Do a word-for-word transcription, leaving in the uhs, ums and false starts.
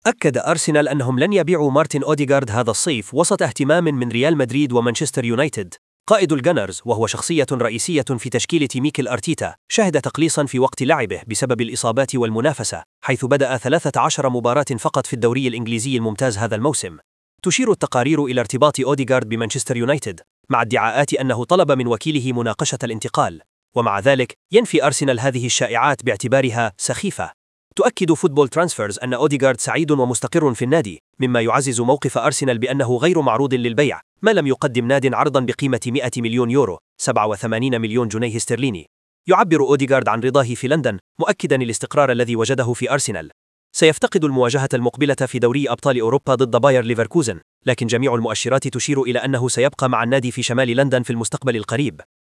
أكد أرسنال أنهم لن يبيعوا مارتن أوديغارد هذا الصيف وسط اهتمام من ريال مدريد ومانشستر يونايتد. قائد الجنرز وهو شخصية رئيسية في تشكيلة ميكيل أرتيتا شهد تقليصا في وقت لعبه بسبب الإصابات والمنافسة، حيث بدأ ثلاثة عشر مباراة فقط في الدوري الإنجليزي الممتاز هذا الموسم. تشير التقارير إلى ارتباط أوديغارد بمانشستر يونايتد مع ادعاءات أنه طلب من وكيله مناقشة الانتقال، ومع ذلك ينفي أرسنال هذه الشائعات باعتبارها سخيفة. تؤكد فوتبول ترانسفيرز أن أوديغارد سعيد ومستقر في النادي، مما يعزز موقف أرسنال بأنه غير معروض للبيع ما لم يقدم ناد عرضا بقيمة مئة مليون يورو سبعة وثمانين مليون جنيه استرليني. يعبر أوديغارد عن رضاه في لندن، مؤكدا الاستقرار الذي وجده في أرسنال. سيفتقد المواجهة المقبلة في دوري أبطال أوروبا ضد باير ليفركوزن، لكن جميع المؤشرات تشير إلى أنه سيبقى مع النادي في شمال لندن في المستقبل القريب.